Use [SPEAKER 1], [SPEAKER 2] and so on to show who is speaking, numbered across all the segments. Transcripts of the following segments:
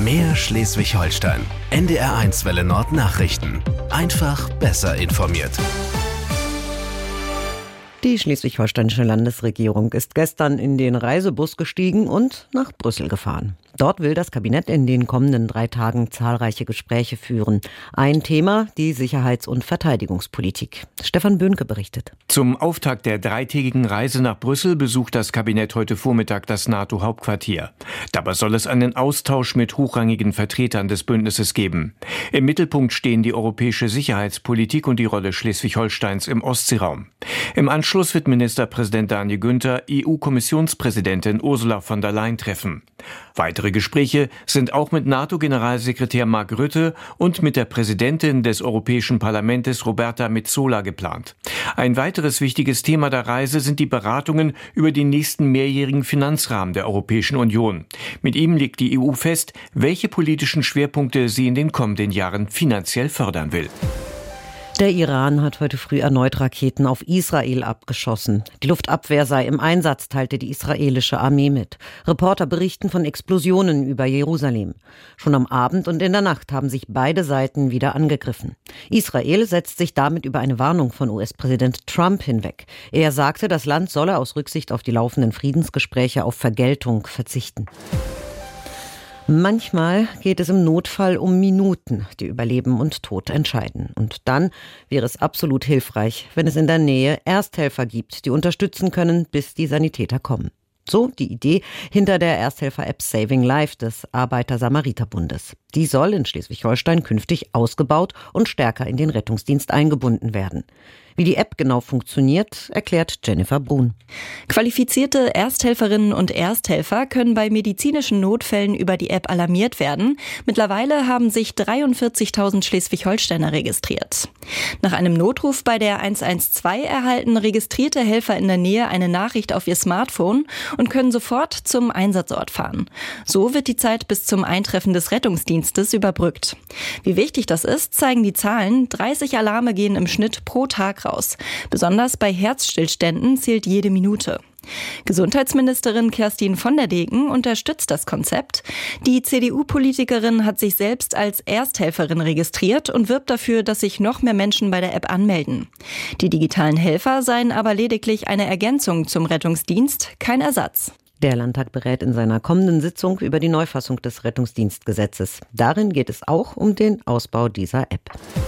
[SPEAKER 1] Mehr Schleswig-Holstein. NDR1 Welle Nord Nachrichten. Einfach besser informiert.
[SPEAKER 2] Die schleswig-holsteinische Landesregierung ist gestern in den Reisebus gestiegen und nach Brüssel gefahren. Dort will das Kabinett in den kommenden 3 Tagen zahlreiche Gespräche führen. Ein Thema, die Sicherheits- und Verteidigungspolitik. Stefan Böhnke berichtet.
[SPEAKER 3] Zum Auftakt der 3-tägigen Reise nach Brüssel besucht das Kabinett heute Vormittag das NATO-Hauptquartier. Dabei soll es einen Austausch mit hochrangigen Vertretern des Bündnisses geben. Im Mittelpunkt stehen die europäische Sicherheitspolitik und die Rolle Schleswig-Holsteins im Ostseeraum. Im Anschluss wird Ministerpräsident Daniel Günther EU-Kommissionspräsidentin Ursula von der Leyen treffen. Weitere Gespräche sind auch mit NATO-Generalsekretär Mark Rutte und mit der Präsidentin des Europäischen Parlaments Roberta Metsola geplant. Ein weiteres wichtiges Thema der Reise sind die Beratungen über den nächsten mehrjährigen Finanzrahmen der Europäischen Union. Mit ihm legt die EU fest, welche politischen Schwerpunkte sie in den kommenden Jahren finanziell fördern will.
[SPEAKER 2] Der Iran hat heute früh erneut Raketen auf Israel abgeschossen. Die Luftabwehr sei im Einsatz, teilte die israelische Armee mit. Reporter berichten von Explosionen über Jerusalem. Schon am Abend und in der Nacht haben sich beide Seiten wieder angegriffen. Israel setzt sich damit über eine Warnung von US-Präsident Trump hinweg. Er sagte, das Land solle aus Rücksicht auf die laufenden Friedensgespräche auf Vergeltung verzichten. Manchmal geht es im Notfall um Minuten, die über Leben und Tod entscheiden. Und dann wäre es absolut hilfreich, wenn es in der Nähe Ersthelfer gibt, die unterstützen können, bis die Sanitäter kommen. So die Idee hinter der Ersthelfer-App Saving Life des Arbeiter-Samariter-Bundes. Die soll in Schleswig-Holstein künftig ausgebaut und stärker in den Rettungsdienst eingebunden werden. Wie die App genau funktioniert, erklärt Jennifer Brun.
[SPEAKER 4] Qualifizierte Ersthelferinnen und Ersthelfer können bei medizinischen Notfällen über die App alarmiert werden. Mittlerweile haben sich 43.000 Schleswig-Holsteiner registriert. Nach einem Notruf bei der 112 erhalten registrierte Helfer in der Nähe eine Nachricht auf ihr Smartphone und können sofort zum Einsatzort fahren. So wird die Zeit bis zum Eintreffen des Rettungsdienstes überbrückt. Wie wichtig das ist, zeigen die Zahlen. 30 Alarme gehen im Schnitt pro Tag raus. Besonders bei Herzstillständen zählt jede Minute. Gesundheitsministerin Kerstin von der Degen unterstützt das Konzept. Die CDU-Politikerin hat sich selbst als Ersthelferin registriert und wirbt dafür, dass sich noch mehr Menschen bei der App anmelden. Die digitalen Helfer seien aber lediglich eine Ergänzung zum Rettungsdienst, kein Ersatz.
[SPEAKER 2] Der Landtag berät in seiner kommenden Sitzung über die Neufassung des Rettungsdienstgesetzes. Darin geht es auch um den Ausbau dieser App.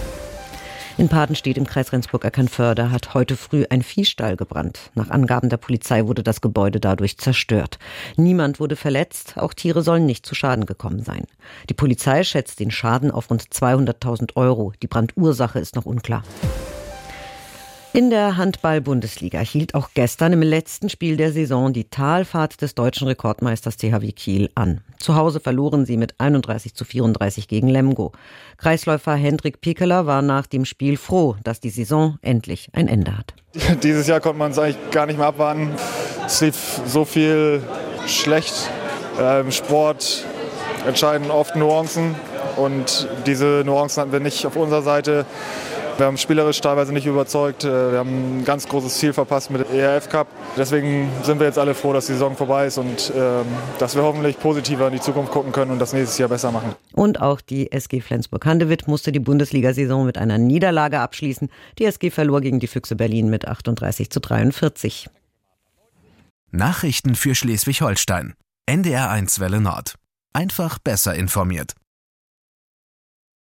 [SPEAKER 2] In Padenstedt im Kreis Rendsburg-Eckernförde hat heute früh ein Viehstall gebrannt. Nach Angaben der Polizei wurde das Gebäude dadurch zerstört. Niemand wurde verletzt, auch Tiere sollen nicht zu Schaden gekommen sein. Die Polizei schätzt den Schaden auf rund 200.000 €. Die Brandursache ist noch unklar. In der Handball-Bundesliga hielt auch gestern im letzten Spiel der Saison die Talfahrt des deutschen Rekordmeisters THW Kiel an. Zu Hause verloren sie mit 31:34 gegen Lemgo. Kreisläufer Hendrik Piekeler war nach dem Spiel froh, dass die Saison endlich ein Ende hat.
[SPEAKER 5] Dieses Jahr konnte man es eigentlich gar nicht mehr abwarten. Es lief so viel schlecht. Im Sport entscheiden oft Nuancen und diese Nuancen hatten wir nicht auf unserer Seite. Wir haben spielerisch teilweise nicht überzeugt. Wir haben ein ganz großes Ziel verpasst mit dem ERF Cup. Deswegen sind wir jetzt alle froh, dass die Saison vorbei ist und dass wir hoffentlich positiver in die Zukunft gucken können und das nächstes Jahr besser machen.
[SPEAKER 2] Und auch die SG Flensburg-Handewitt musste die Bundesliga-Saison mit einer Niederlage abschließen. Die SG verlor gegen die Füchse Berlin mit 38:43.
[SPEAKER 1] Nachrichten für Schleswig-Holstein. NDR1 Welle Nord. Einfach besser informiert.